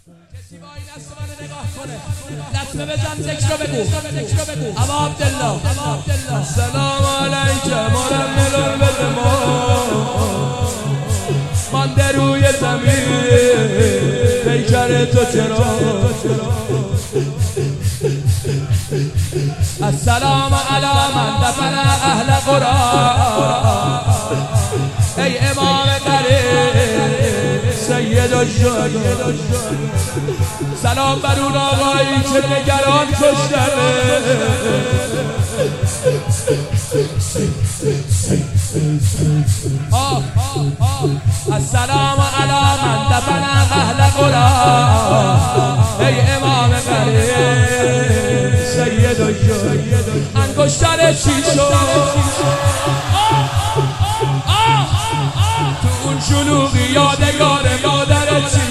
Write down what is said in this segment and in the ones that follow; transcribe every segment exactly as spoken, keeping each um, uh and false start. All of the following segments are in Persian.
کسی با این دست منو نگاه کنه لطمه بزن ذکر رو بگو ابا عبدالله السلام علیکم مرمل البدما مانده روی زمین پیکر تو چرا السلام علی من دفن اهل قرآن ای امام قریب سید الشهدا سلام بر اون آقایی که نگران کشتنه السلام علی من دفن اهل قرآن ای امام قریب سید الشهدا انگشتر چی شد تو اون شلوغی یادگار مادر چی شد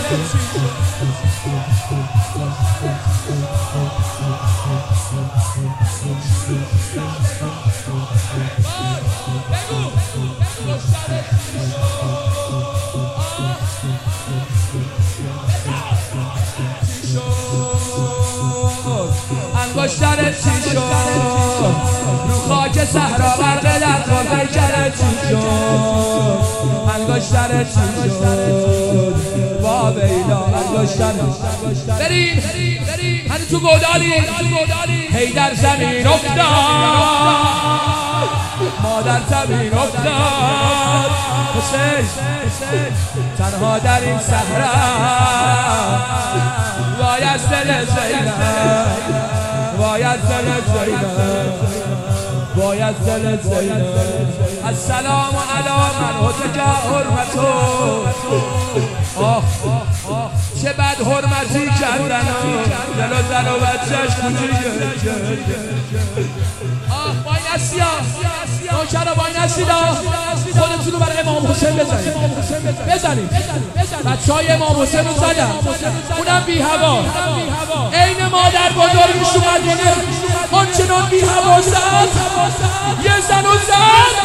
انگشتر چی شد رو خاک صحرا غرق در خود پیکر چی شد انگشتر چی شد با بیلا انگشتر بریم هنی تو گودالی هی در زمین افتاد ما در زمین افتاد حسین تنها در این صحرا باید دل زینب باید دل زینب باید دل زینب السلام علی من هتک حرمتو آه چه بد حرمتی کردن دل و زن و بچهش کوچیکه آه با این اسیا نوکرا با این اسیدا خودتونو برای امام حسین بزنید بزنید بچه های امام حسین رو زدن اونم بی هوا این مادر بزرگش تو مدینه آنچنان بی هوا زد یه زن و زد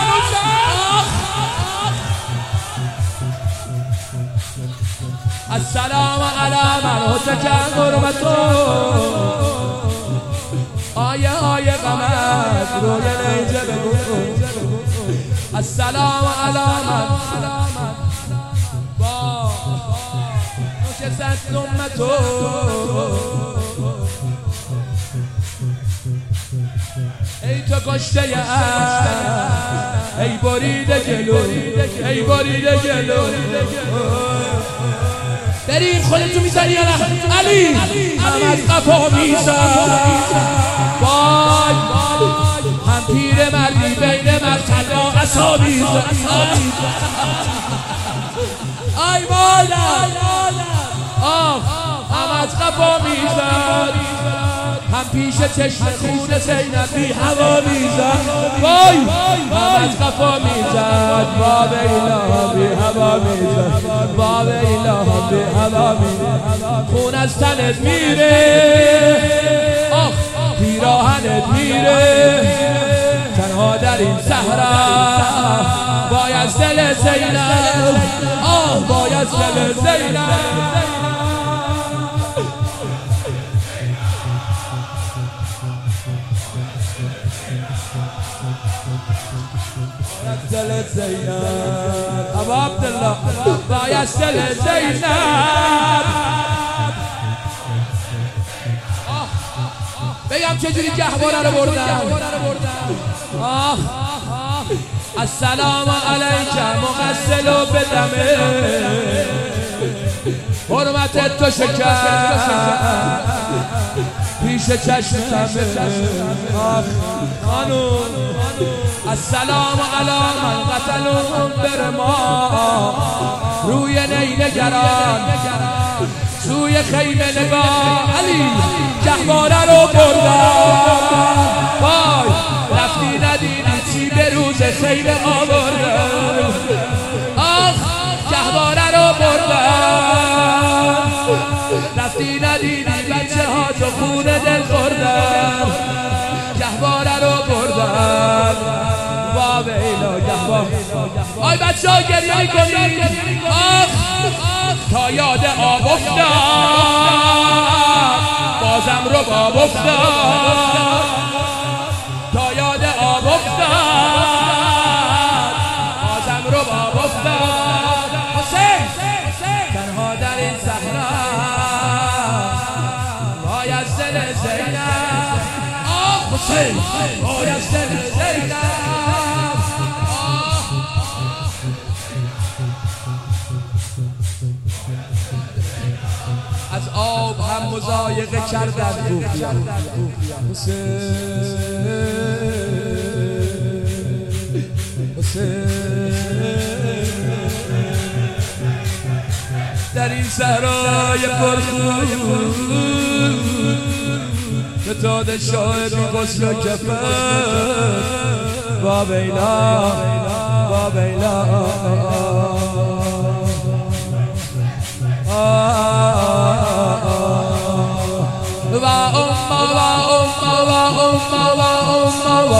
السلام علی من هتک حرمتو آیه آیه قمر روی نیجه بگو السلام علی من با نکست امتو ای تو کشته ای بریده جلو ای بریده جلو بریم خودتو میزنی یا نه علی هم از قفا میزن وای هم پیر مردی بین مقتل و عصا میزن آی مادر آه هم از قفا میزن هم پیش چشم خون زینب بی هوا میزد وای هم از قفا میزد باب اینا بی هوا میزد باب اینا بی هوا میزد خون از تنت میره آه پیراهنت میره تنها در این صحرا باید دل زینب آه باید دل زینب دل زینب ابا عبدالله باید دل زینب بگم چجوری گهواره رو بردم آه السلام علیکم مغسل و بدمه حرمت تو شکر پیش چشمه آه خانون السلام علی من قتلهم برما روی نینگران سوی خیمه نگاه علی گهواره رو بردن وای رفتی ندیدی چی به روز خیمه آوردن آخ گهواره رو بردن رفتی ندیدی بچه ها تو خون دل خوردن گهواره رو بردن آی بچه ها گریه میکنید آخ تا یاد آب افتاد بازم رو باب افتاد تا یاد آب افتاد بازم رو باب افتاد حسین تنها در این صحرا وای از دل زینب آه حسین وای از دل زینب از آب هم مضایقه کردن حسین حسین در این صحرای پرخون فتاده شاهد غسل و کفن با بیلا با بیلا و امه و امه و امه و امه و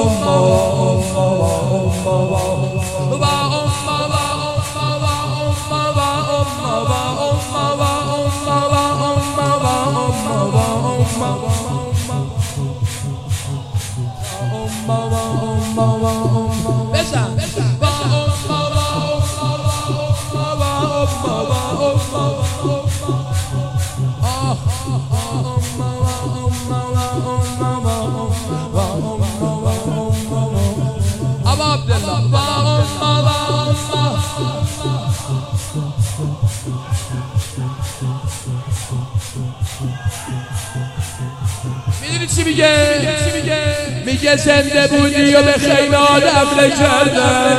میدونی چی میگه؟ میگه زنده بودی و به خیمه آدم نکردن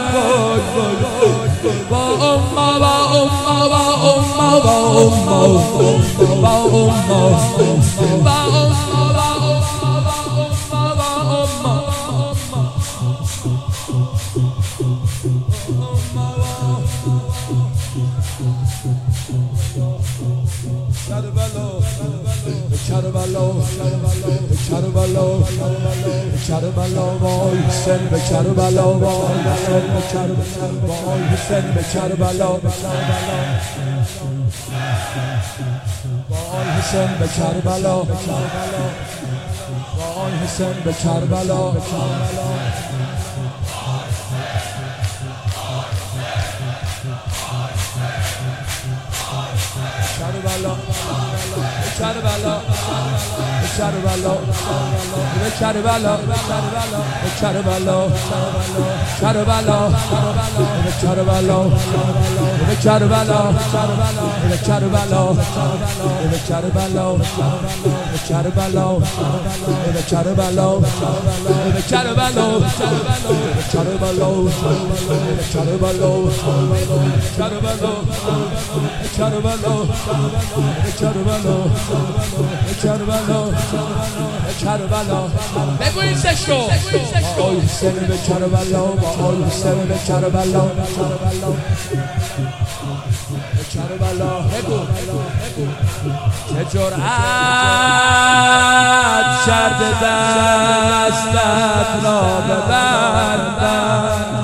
با امه و امه و امه و امه و امه و Karbala, Karbala, Karbala, vay Hüseyin be Karbala, vay Hüseyin be Karbala, vay Hüseyin be Karbala, vay Hüseyin be Karbala, vay Hüseyin be Karbala. Karbala, Karbala, Karbala, Karbala, Karbala, Karbala, Karbala, Karbala, Karbala, Karbala, Karbala, Karbala, Karbala, Karbala, Karbala, Karbala, Karbala. بگو این سشتو آی حسین به کربلا آی حسین به کربلا کربلا بگو که جرأت کرده دستت را ببندم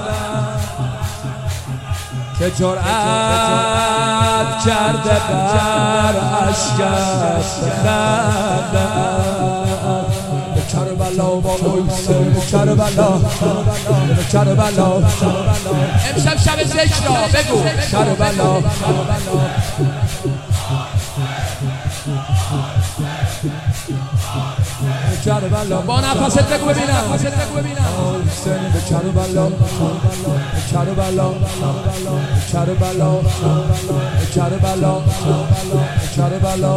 که جرأت کرده بر عشقت بخندم به کربلا با حسین به کربلا به کربلا امشب شب ذکر بگو کربلا کربلا با نفست بگو ببینم حسین به کربلا کربلا کربلا کربلا کربلا